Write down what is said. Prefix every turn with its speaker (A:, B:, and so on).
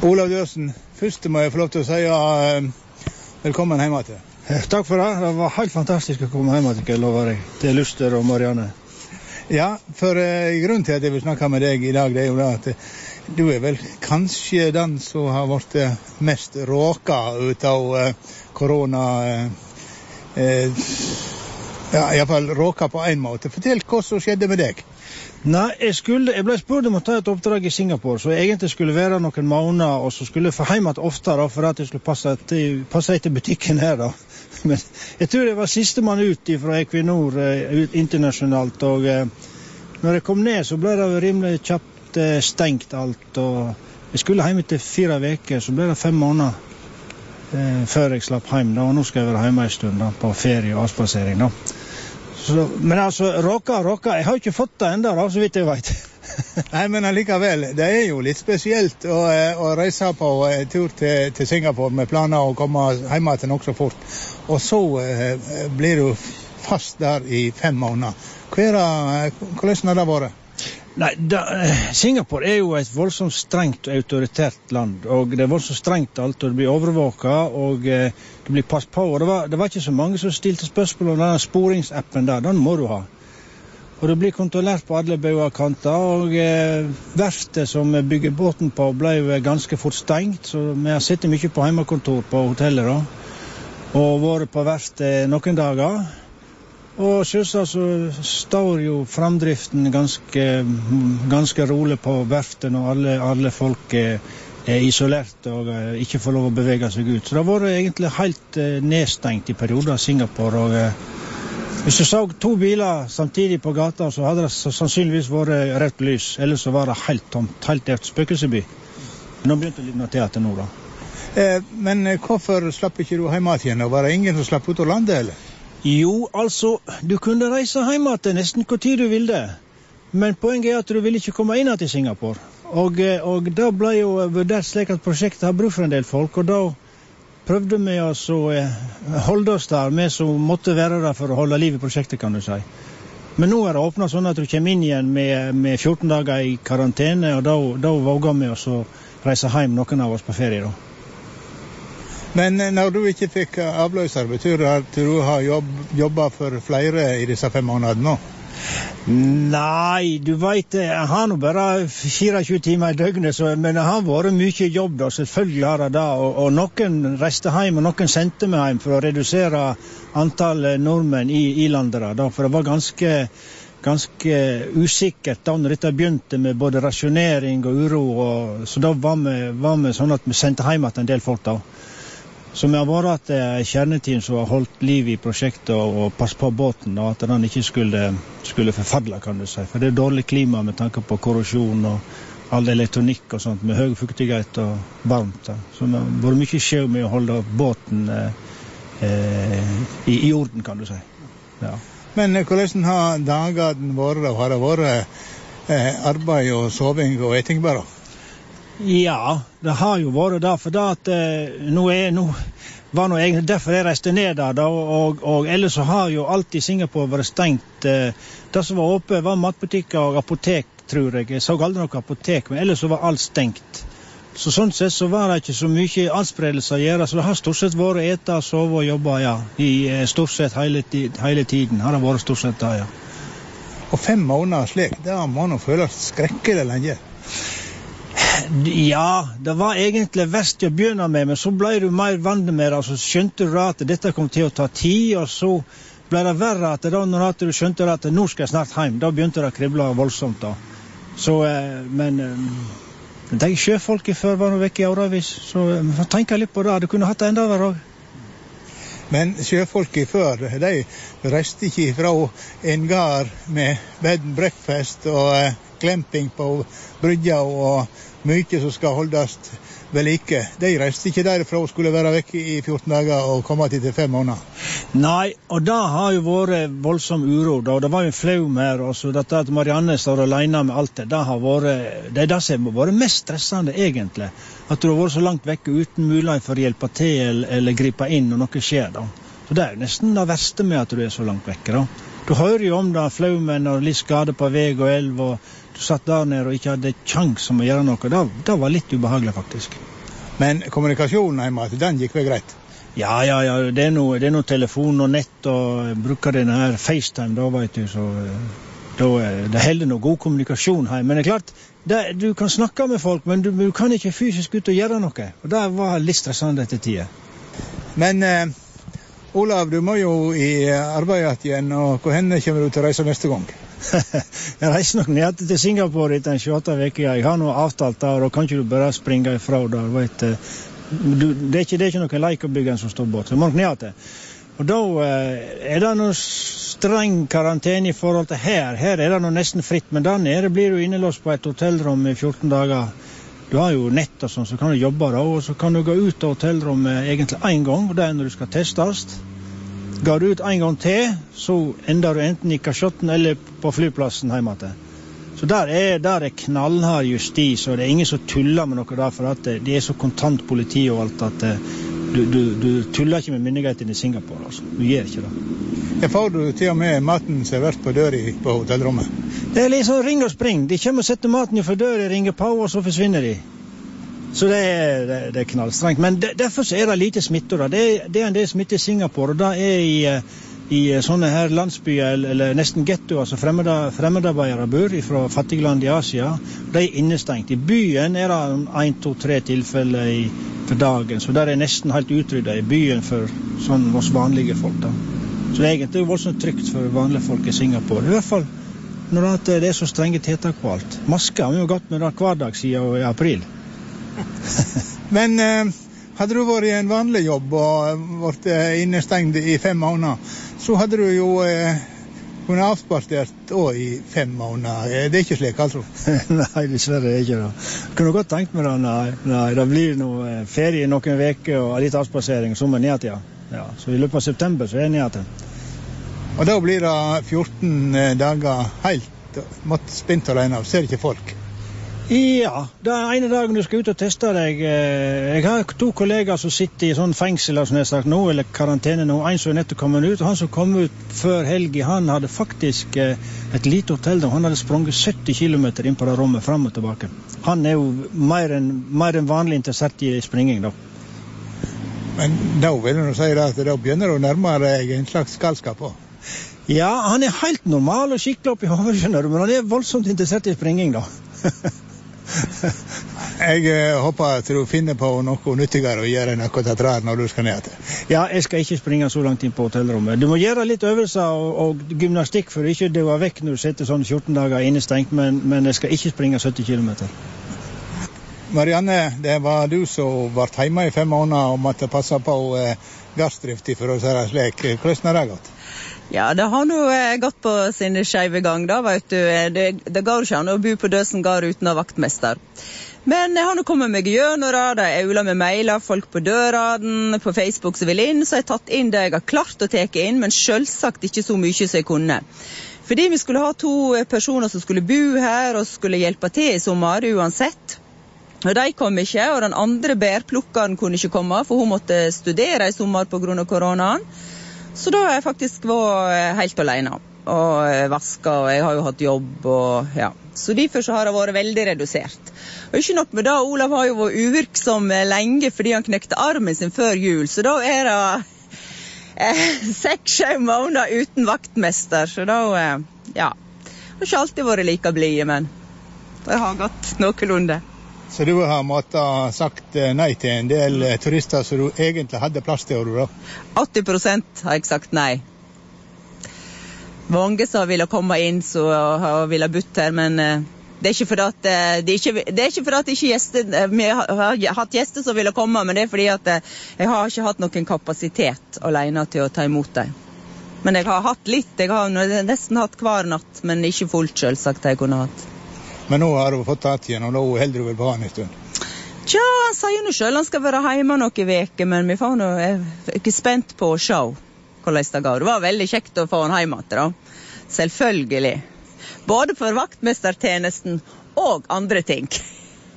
A: Olav Dørsen, først må jeg få lov til å si velkommen hjemme til.
B: Takk for det. Det var helt fantastisk å komme hjemme til, lover jeg. Til Luster og Marianne.
A: Ja, for grunnen til at jeg vil snakke med deg i dag, det er jo da at du er vel kanskje den som har vært mest råka ut av korona. Ja, i hvert fall råka på en måte. Fortell hva som skjedde med deg.
B: Nei, jeg ble spurt om å ta et oppdrag i Singapore, så jeg egentlig skulle være noen måneder, og så skulle jeg få hjem oftere for at jeg skulle passe etter butikken her da. Men jeg tror jeg var siste mann ut fra Equinor internasjonalt, og når jeg kom ned så ble det rimelig kjapt stengt alt, og jeg skulle hjem etter 4 veker, så ble det 5 måneder før jeg slapp hjem da, og nå skal jeg være hjemme en stund da, på ferie og avspasering da. Så, men altså, råka, jeg har ikke fått det enda da, så vidt jeg vet.
A: Nei, men allikevel, det er jo litt spesielt å reise på tur til Singapore med planer å komme hjemme til nok så fort. Og så blir du fast der i 5 måneder. Hvordan har det vært?
B: Nei, Singapore er jo et voldsomt strengt og autoritært land, og det er voldsomt strengt alt, og det blir overvåket, og det blir passet på, og det var ikke så mange som stilte spørsmål om denne sporingsappen der, den må du ha. Og det blir kontrollert på alle bauger og kanter, og verftet som bygger båten på ble jo ganske fort stengt, så vi har sittet mye på hjemmekontor på hotellet da, og vært på verftet noen dager. Og selvsagt så står jo framdriften ganske rolig på verften, og alle folk er isolert og ikke får lov å bevege seg ut. Så det har vært egentlig helt nedstengt i perioder av Singapore. Og hvis du så 2 biler samtidig på gata, så hadde det sannsynligvis vært rødt lys, ellers så var det helt tomt, helt efter spøkelseby. Nå begynte det litt noe teater nå da.
A: Men hvorfor slapp ikke du hjemme igjen? Var det ingen som slapp ut av landet, eller?
B: Jo, altså, du kunne reise hjemme til nesten hvor tid du ville, men poenget er at du ville ikke komme inn til Singapore. Og da ble jo vurdert slik at prosjektet har bruk for en del folk, og da prøvde vi å holde oss der, vi som måtte være der for å holde liv i prosjektet, kan du si. Men nå er det åpnet sånn at du kommer inn igjen med 14 dager i karantene, og da våger vi oss å reise hjem noen av oss på ferie da.
A: Men når du ikke fikk avløser, betyr det at du har jobbet for flere i disse 5 månedene nå?
B: Nei, du vet, jeg har nå bare 24 timer i døgnet, men det har vært mye jobb da, selvfølgelig har det da, og noen reiste hjem, og noen sendte meg hjem for å redusere antall nordmenn i landet da, for det var ganske usikkert da når dette begynte med både rasjonering og uro, så da var vi sånn at vi sendte hjem til en del folk da. Så vi har vært et kjerneteam som har holdt liv i prosjektet og passet på båten, og at den ikke skulle forfadle, kan du si. For det er dårlig klima med tanke på korrosjon og all elektronikk og sånt, med høy fuktighet og varmt. Så vi har vært mye skjøv med å holde båten i orden, kan du si. Ja. Men
A: hvordan har dagene vært? Har det vært arbeid og soving og eting bare?
B: Ja, det har jo vært da, for da at nå var nå egentlig derfor jeg reiste ned der da, og ellers så har jo alt i Singapore vært stengt. Det som var oppe var matbutikker og apotek, tror jeg. Jeg så aldri noe apotek, men ellers så var alt stengt. Så sånn sett så var det ikke så mye adspredelse å gjøre, så det har stort sett vært ete, sove og jobbe, ja. I stort sett hele tiden har det vært stort sett da, ja.
A: Og 5 måneder slik, det må nå føles skrekkelig lenge.
B: Ja, det var egentlig verst å begynne med, men så ble du mer vant med det, og så skjønte du at dette kom til å ta tid, og så ble det verre at da når du skjønte at nå skal jeg snart hjem, da begynte det å krible voldsomt da. Så, men de sjøfolk før var nå vekk i årevis, så vi får tenke litt på det, du kunne hatt det enda verre også.
A: Men sjøfolk før, de reiste ikke fra en gard med bed and breakfast og glamping på brygja og mye som skal holdes ved like. De reiste ikke derfra og skulle være vekk i 14 dager og komme til 5 måneder.
B: Nei, og det har jo vært voldsom uro da. Det var jo en flaum her, og så dette at Marianne står alene med alt det, det er det som har vært mest stressende egentlig. At du har vært så langt vekk uten mulighet for å hjelpe til eller gripe inn når noe skjer da. Så det er jo nesten det verste med at du er så langt vekk da. Du hører jo om det, flaumen og litt skade på vei og elv, og du satt der nede og ikke hadde kjans om å gjøre noe. Det var litt ubehagelig faktisk.
A: Men kommunikasjonen hjemme, den gikk vel greit?
B: Ja, det er noe telefon og nett, og jeg bruker denne her FaceTime da, vet du, så det holder noe god kommunikasjon hjemme. Men det er klart, du kan snakke med folk, men du kan ikke fysisk ut og gjøre noe, og det var litt stressende etter tiden.
A: Men Olav, du må jo i arbeidet igjen, og hvor henne kommer du til å reise neste gang?
B: Jeg reiser nok ned til Singapore etter en 28 uker. Jeg har noe avtalt der, og kan ikke du bare springe ifra der, vet du. Det er ikke noen leikerbyggen som står bort, så må nok ned til. Og da er det noe streng karantene i forhold til her. Her er det noe nesten fritt, men der nede blir du innelåst på et hotellrom i 14 dager. Du har jo nett og sånn, så kan du jobbe da, og så kan du gå ut av hotellrommet egentlig en gang, og det er når du skal testes. Går du ut en gang til, så ender du enten i kasjotten eller på flyplassen hjemme til. Så der er knallhard justis, og det er ingen som tuller med noe der, for at det er så kontant politi og alt, at du tuller ikke med myndighetene i Singapore, altså. Du gjør ikke det.
A: Jeg får du til og med maten servert på døra på hotellrommet?
B: Det er liksom ring og spring. De kommer og setter maten for døra, ringer på, og så forsvinner de. Så det er knallstrengt. Men derfor er det lite smitte. Det er en del smitte i Singapore, og det er i sånne her landsbyer, eller nesten ghettoer, så fremmedarbeidere bor fra fattige land i Asia. De er innestengt. I byen er det 1, 2, 3 tilfeller for dagen, så der er nesten helt utryddet i byen for sånn oss vanlige folk da. Så det er egentlig voldsomt trygt for vanlige folk i Singapore. I hvert fall når det er så strenge tiltak på alt. Masker har vi jo gått med det hver dag siden i april.
A: Men hadde du vært i en vanlig jobb og vært innestengt i 5 måneder, så hadde du jo kunne avspasert også i 5 måneder. Det er ikke slik, altså?
B: Nei, dessverre er det ikke det. Jeg kunne godt tenkt meg det. Nei, det blir noe ferie noen veker og litt avspasering, som er ned til. Ja, så i løpet av september så er jeg ned til.
A: Og da blir det 14 dager helt spent alene, ser ikke folk?
B: Ja, det er ene dagen du skal ut og teste deg. Jeg har 2 kollegaer som sitter i sånn fengsel, som jeg har sagt nå, eller karantene nå. En som er nettopp kommet ut, og han som kom ut før helg, han hadde faktisk et lite hotell der. Han hadde sprunget 70 kilometer inn på det rommet, frem og tilbake. Han er jo mer enn vanlig interessert i springing da.
A: Men da vil du si at da begynner du nærmere deg en slags galskap også?
B: Ja, han er helt normal og skikkelig opp i hovedet, skjønner du, men han er voldsomt interessert i springing da.
A: Jeg håper at du finner på noe nyttigere å gjøre enn akkurat et rar når du skal ned til.
B: Ja, jeg skal ikke springe så langt inn på hotellrommet. Du må gjøre litt øvelser og gymnastikk for ikke du er vekk når du sitter sånn 14 dager innestengt, men jeg skal ikke springe 70 kilometer.
A: Marianne, det var du som var hjemme i 5 måneder og måtte passe på gassdrift for å si det slik. Hvordan har det gått?
C: Ja, det har nå gått på sin skeive gang da, vet du. Det går ikke an å bo på Døsen gard uten å ha vaktmester. Men jeg har nå kommet meg gjennom det, det er øvla med mailer, folk på døraden, på Facebook som vil inn, så jeg har tatt inn det jeg har klart å teke inn, men selvsagt ikke så mye som jeg kunne. Fordi vi skulle ha 2 personer som skulle bo her og skulle hjelpe til i sommer uansett. Og de kom ikke, og den andre bærplukkeren kunne ikke komme, for hun måtte studere i sommer på grunn av koronaen. Så da har jeg faktisk vært helt alene og vasket, og jeg har jo hatt jobb, og ja. Så derfor så har det vært veldig redusert. Og ikke nok med det, Olav har jo vært uvirksom lenge fordi han knekte armen sin før jul, så da er det 6-7 måneder uten vaktmester, så da, ja. Det har ikke alltid vært like blige, men det har gått noenlunde.
A: Så du har måttet sagt nei til en del turister som du egentlig hadde plass til, da? 80%
C: har jeg sagt nei. Mange som ville komme inn, så har ville bytte her, men det er ikke fordi at vi har hatt gjester som ville komme, men det er fordi at jeg har ikke hatt noen kapasitet alene til å ta imot dem. Men jeg har hatt litt, jeg har nesten hatt hver natt, men ikke fullt selvsagt jeg kunne hatt.
A: Men nå har du fått tatt igjen, og nå helder du vel på han en stund?
C: Tja, han sier nå selv han skal være hjemme noen veker, men vi får nå, jeg er ikke spent på å se hvordan det går. Det var veldig kjekt å få han hjemme da. Selvfølgelig. Både for vaktmestertjenesten og andre ting.